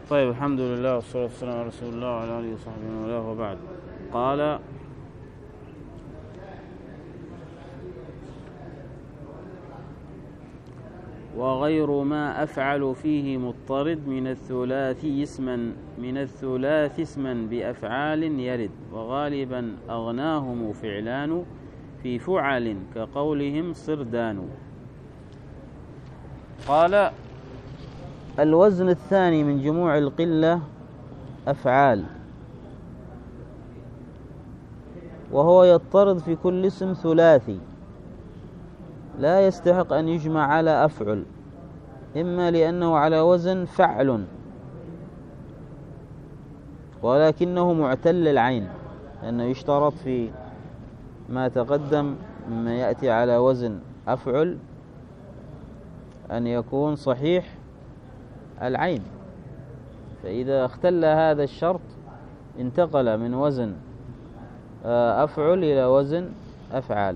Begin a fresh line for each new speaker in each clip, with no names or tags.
طيب، الحمد لله والصلاة والسلام على رسول الله وعلى آله وصحبه ومن والاه، وبعد. قال: وغير ما أفعل فيه مضطرد من الثلاث اسما بأفعال يرد، وغالبا أغناهم فعلان في فعل كقولهم صردان. قال: الوزن الثاني من جموع القلة أفعال، وهو يضطرد في كل اسم ثلاثي لا يستحق أن يجمع على أفعل، إما لأنه على وزن فعل ولكنه معتل العين، لأنه يشترط في ما تقدم مما يأتي على وزن أفعل أن يكون صحيح العين، فإذا اختل هذا الشرط انتقل من وزن أفعل إلى وزن أفعال.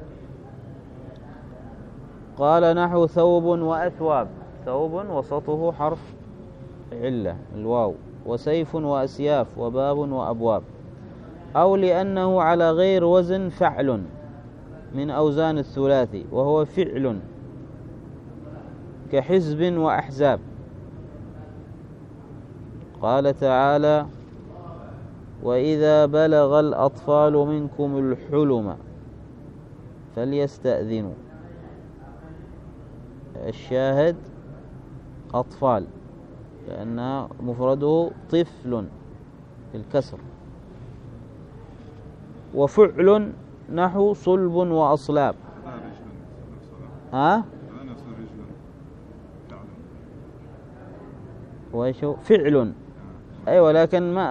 قال: نحو ثوب وأثواب. ثوب وسطه حرف علة الواو، وسيف وأسياف، وباب وأبواب. أو لأنه على غير وزن فعل من أوزان الثلاثي، وهو فعل كحزب وأحزاب. قال تعالى: وإذا بلغ الأطفال منكم الحلم فليستأذنوا. الشاهد أطفال، لأن مفرده طفل بالكسر. وفعل نحو صلب وأصلاب. وإيشو فعل، أيوة، لكن ما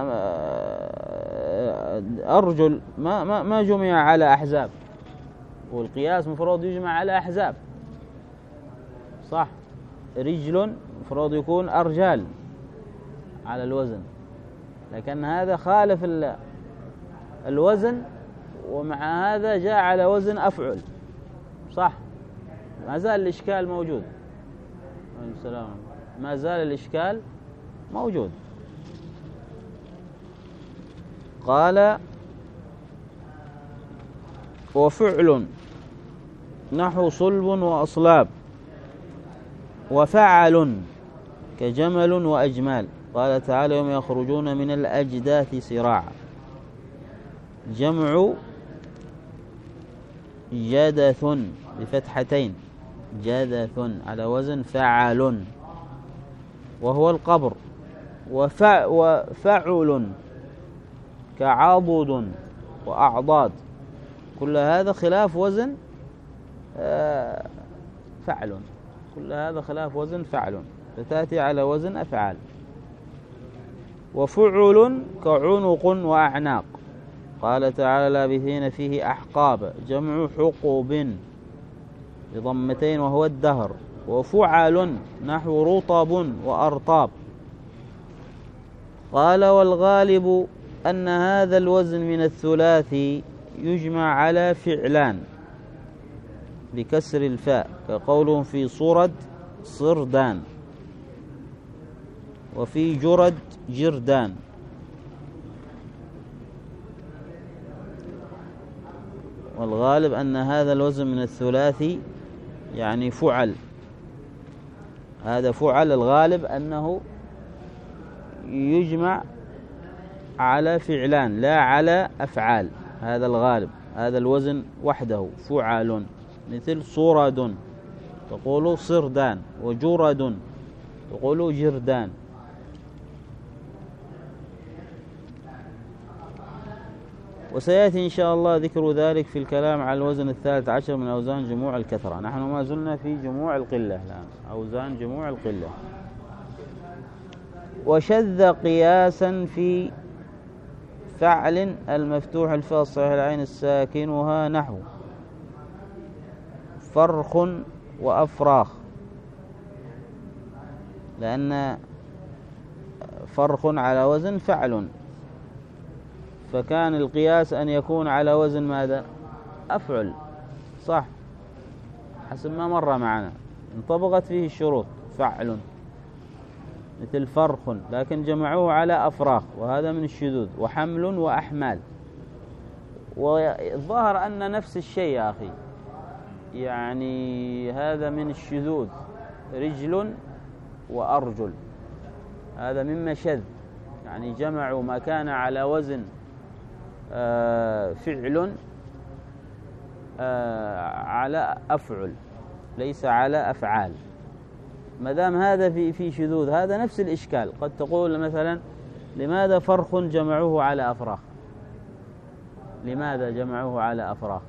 أرجل ما جمع على أحزاب، والقياس مفروض يجمع على أحزاب، صح؟ رجل مفروض يكون أرجال على الوزن، لكن هذا خالف الوزن، ومع هذا جاء على وزن أفعل، صح؟ ما زال الإشكال موجود. السلام، ما زال الإشكال موجود. قال: وفعل نحو صلب وأصلاب، وفعل كجمل وأجمال. قال تعالى: يوم يخرجون من الأجداث سراعا. جمع جدث بفتحتين، جدث على وزن فعل، وهو القبر. وفعل كعضد وأعضاد، كل هذا خلاف وزن فعل، كل هذا خلاف وزن فعل، فتأتي على وزن أفعال. وفعل كعنق وأعناق. قال تعالى: لابثين فيه أحقاب. جمع حقوب بضمتين، وهو الدهر. وفعل نحو رطب وأرطاب. قال: والغالب أن هذا الوزن من الثلاثي يجمع على فعلان بكسر الفاء، كقولهم في صرد صردان، وفي جرد جردان. والغالب أن هذا الوزن من الثلاثي يعني فعل، هذا فعل، الغالب أنه يجمع على فعلان لا على أفعال، هذا الغالب، هذا الوزن وحده فعل. مثل صرد تقول صردان، وجرد تقول جردان. وسيأتي إن شاء الله ذكر ذلك في الكلام على الوزن الثالث عشر من أوزان جموع الكثرة. نحن ما زلنا في جموع القلة الآن، أوزان جموع القلة. وشذ قياسا في فعل المفتوح الفاء الصحيح العين الساكنها، نحو فرخ وأفراخ، لأن فرخ على وزن فعل، فكان القياس أن يكون على وزن ماذا؟ أفعل، صح؟ حسب ما مر معنا انطبقت فيه الشروط، فعل. مثل فرخ، لكن جمعوه على أفراخ، وهذا من الشذوذ. وحمل وأحمال، والظاهر أن نفس الشيء يا أخي، يعني هذا من الشذوذ. رجل وأرجل هذا مما شذ، يعني جمعوا ما كان على وزن فعل على أفعل، ليس على أفعال. ما دام هذا في شذوذ، هذا نفس الإشكال. قد تقول مثلا لماذا فرخ جمعوه على أفراخ؟ لماذا جمعوه على أفراخ؟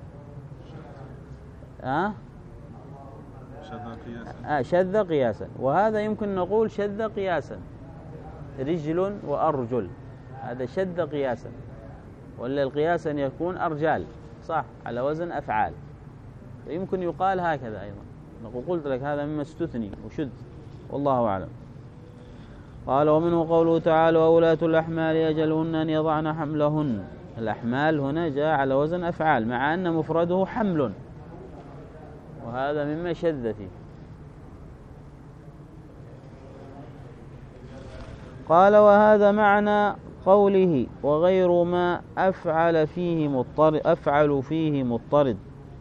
شذ قياسا، وهذا يمكن نقول شذ قياسا. رجل وأرجل هذا شذ قياسا، ولا القياس أن يكون أرجال، صح، على وزن أفعال، يمكن يقال هكذا أيضا. نقول قلت لك هذا مما استثني وشذ، والله أعلم. قال ومنه قوله تعالى وأولاة الأحمال أجلهن أن يضعن حملهن. الأحمال هنا جاء على وزن أفعال، مع أن مفرده حمل، وهذا مما شذ فيه. قال وهذا معنى قوله وغير ما أفعل فيه مضطرد،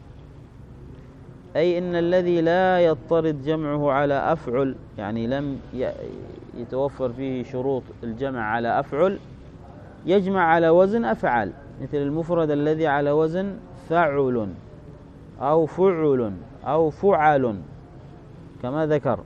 أي إن الذي لا يضطرد جمعه على أفعل، يعني لم يتوفر فيه شروط الجمع على أفعل، يجمع على وزن أفعال، مثل المفرد الذي على وزن فعل أو فعل أو فعل كما ذكر.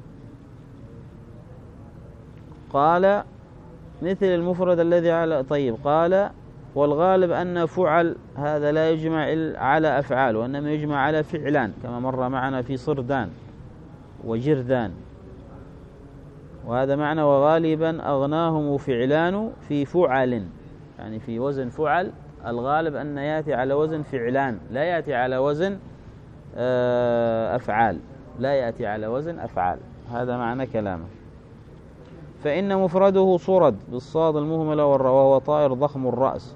قال مثل المفرد الذي على قال والغالب أن فعل هذا لا يجمع على أفعال، وإنما يجمع على فعلان، كما مر معنا في صردان وجرذان. وهذا معنى وغالبا أغناهم فعلان في فعل، يعني في وزن فعل الغالب أن يأتي على وزن فعلان، لا يأتي على وزن أفعال، لا يأتي على وزن أفعال. هذا معنى كلامه. فإن مفرده صرد بالصاد المهملة والراء، وهو طائر ضخم الرأس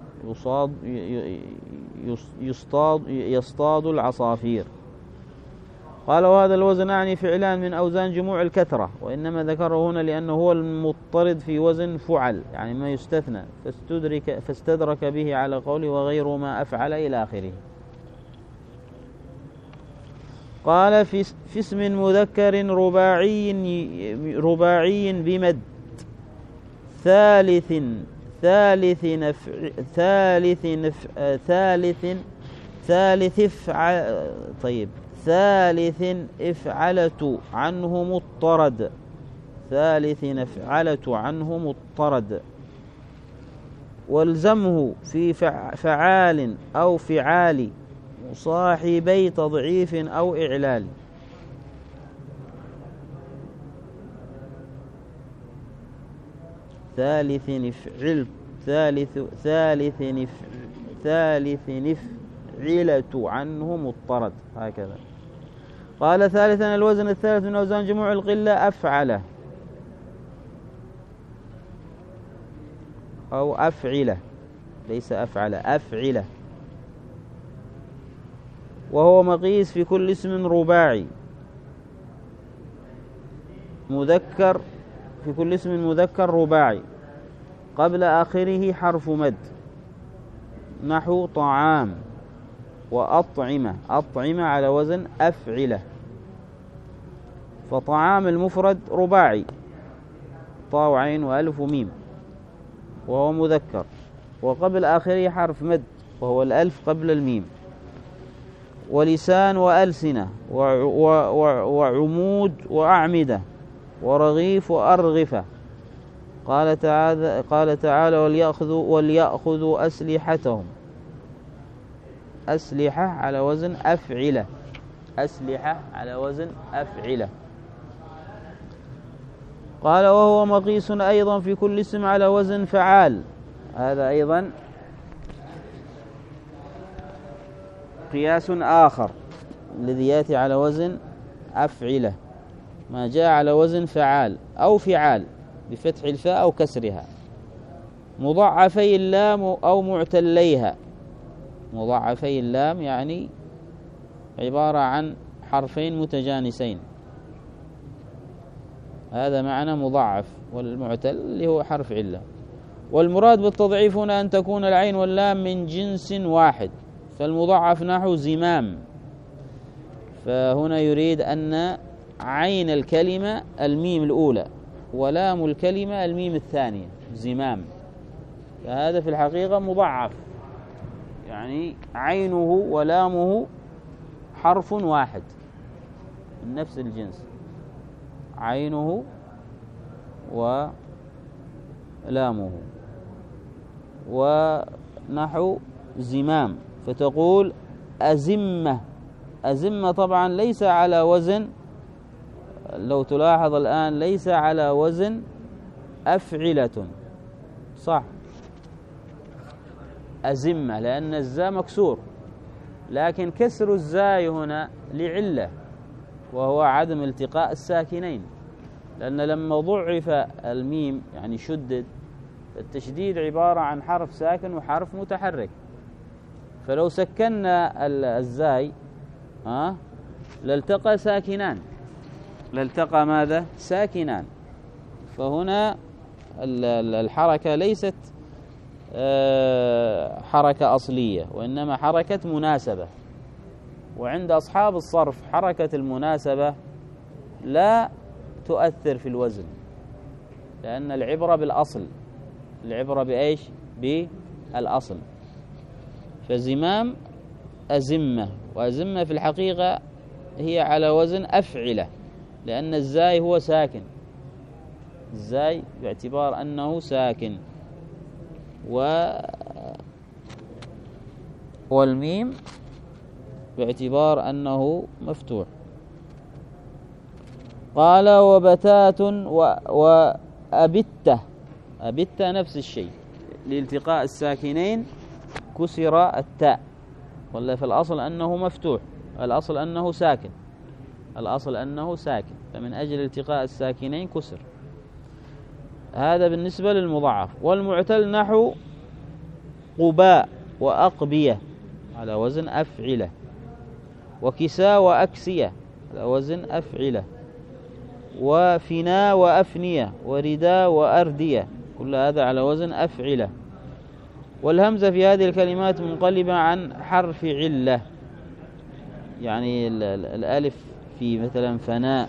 يصطاد العصافير. قال وهذا الوزن أعني فعلان من أوزان جموع الكثرة، وإنما ذكره هنا لأنه هو المضطرد في وزن فعل، يعني ما يستثنى، فاستدرك به على قوله وغير ما أفعل إلى آخره. قال في اسم مذكر رباعي بمد ثالث افعلت عنه مضطرد، ثالث افعلت عنه مضطرد. والزمه في فعال أو فعال صاحبي تضعيف أو إعلال. ثالث نفعلت عنه مضطرد، هكذا. قال ثالثا الوزن الثالث من أوزان جموع القلة أفعله أو أفعله، ليس أفعله، أفعله، وهو مقيس في كل اسم رباعي مذكر، في كل اسم مذكر رباعي قبل آخره حرف مد، نحو طعام وأطعمة، أطعمة على وزن أفعلة. فطعام المفرد رباعي، طاء وعين وألف وميم، وهو مذكر، وقبل آخره حرف مد وهو الألف قبل الميم. ولسان وألسنة وعمود وأعمدة ورغيف وأرغفة. قال تعالى وليأخذوا أسلحتهم، أسلحة على وزن أفعلة، أسلحة على وزن أفعلة. قال وهو مقيس أيضا في كل اسم على وزن فعال، هذا أيضا قياس آخر الذي يأتي على وزن أفعلة، ما جاء على وزن فعال أو فعال بفتح الفاء أو كسرها، مضاعفي اللام أو معتليها. مضاعفي اللام يعني عبارة عن حرفين متجانسين، هذا معنى مضاعف، والمعتل اللي هو حرف علة. والمراد بالتضعيف هنا أن تكون العين واللام من جنس واحد، فالمضاعف نحو زمام، فهنا يريد أن عين الكلمة الميم الأولى ولام الكلمة الميم الثانية زمام، فهذا في الحقيقة مضاعف، يعني عينه ولامه حرف واحد من نفس الجنس، عينه ولامه. ونحو زمام فتقول أزمة. أزمة طبعا ليس على وزن، لو تلاحظ الآن ليس على وزن أفعلة، صح، أزمة لأن الزاء مكسور، لكن كسر الزاي هنا لعلة وهو عدم التقاء الساكنين، لأن لما ضعف الميم يعني شدد، التشديد عبارة عن حرف ساكن وحرف متحرك، فلو سكننا الزاي لالتقى ساكنان، لالتقى ماذا؟ ساكنان. فهنا الحركة ليست حركة أصلية، وإنما حركة مناسبة. وعند أصحاب الصرف حركة المناسبة لا تؤثر في الوزن، لأن العبرة بالأصل، العبرة بإيش؟ بالأصل. فزمام أزمة، وأزمة في الحقيقة هي على وزن أفعلة، لأن الزاي هو ساكن، الزاي باعتبار أنه ساكن، والميم باعتبار أنه مفتوح. قال وبتات وأبتة. أبتة نفس الشيء، لالتقاء الساكنين كسر التاء، ولا في الأصل أنه مفتوح، الأصل أنه ساكن، الأصل أنه ساكن، فمن أجل التقاء الساكنين كسر. هذا بالنسبة للمضاعف. والمعتل نحو قباء وأقبية على وزن أفعلة، وكساء وأكسية على وزن أفعلة، وفناء وأفنية، ورداء وأردية، كل هذا على وزن أفعلة. والهمزة في هذه الكلمات منقلبة عن حرف علة، يعني الألف في مثلا فناء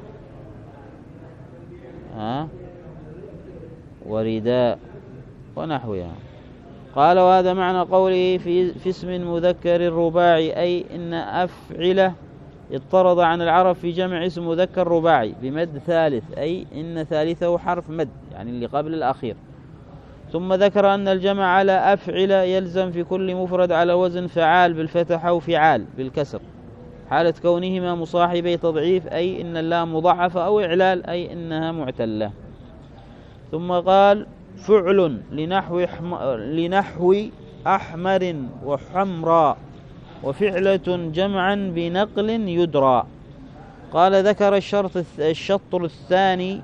ورداء ونحوها. قال وهذا معنى قوله في اسم مذكر رباعي، أي إن أفعلة اضطرد عن العرب في جمع اسم مذكر رباعي بمد ثالث، أي إن ثالثه حرف مد، يعني اللي قبل الأخير. ثم ذكر أن الجمع على أفعلة يلزم في كل مفرد على وزن فعال بالفتح أو فعال بالكسر، حالة كونهما مصاحبي تضعيف، أي إن اللام مضاعفة، أو إعلال، أي إنها معتلة. ثم قال فعل لنحو أحمر وحمراء، وفعلة جمعا بنقل يدرى. قال ذكر الشطر الثاني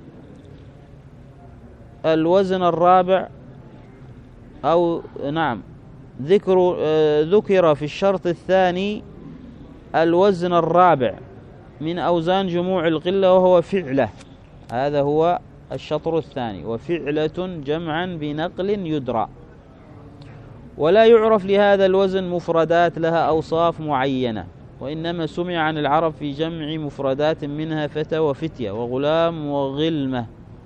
الوزن الرابع، أو نعم ذكر في الشرط الثاني الوزن الرابع من أوزان جموع القلة، وهو فعلة، هذا هو الشطر الثاني، وفعلة جمعا بنقل يدرى. ولا يعرف لهذا الوزن مفردات لها أوصاف معينة، وإنما سمع عن العرب في جمع مفردات منها فتى وفتية وغلام وغلمة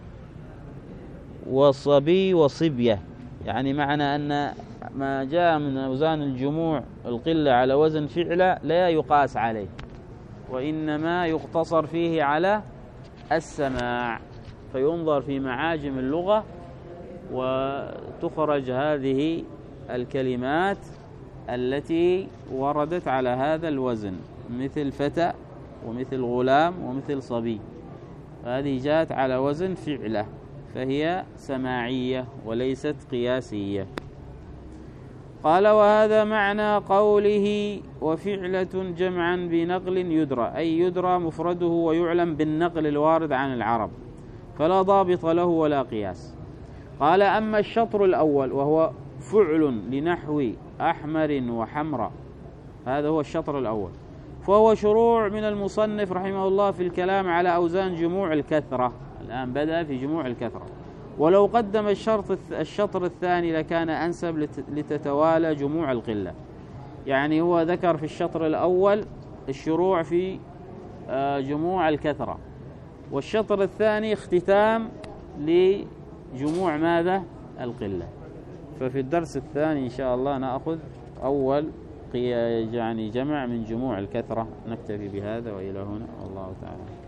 وصبي وصبية، يعني معنى أن ما جاء من أوزان الجموع القلة على وزن فعلة لا يقاس عليه، وإنما يقتصر فيه على السماع، فينظر في معاجم اللغة وتخرج هذه الكلمات التي وردت على هذا الوزن، مثل فتى ومثل غلام ومثل صبي، هذه جاءت على وزن فعلة، فهي سماعية وليست قياسية. قال وهذا معنى قوله وفعلة جمعا بنقل يدرى، أي يدرى مفرده ويعلم بالنقل الوارد عن العرب، فلا ضابط له ولا قياس. قال أما الشطر الأول وهو فعل لنحو أحمر وحمراء، هذا هو الشطر الأول، فهو شروع من المصنف رحمه الله في الكلام على أوزان جموع الكثرة. الآن بدأ في جموع الكثرة، ولو قدم الشطر الثاني لكان أنسب لتتوالى جموع القلة. يعني هو ذكر في الشطر الأول الشروع في جموع الكثرة، والشطر الثاني اختتام لجموع ماذا؟ القلة. ففي الدرس الثاني إن شاء الله نأخذ أول يعني جمع من جموع الكثرة. نكتفي بهذا وإلى هنا، والله تعالى.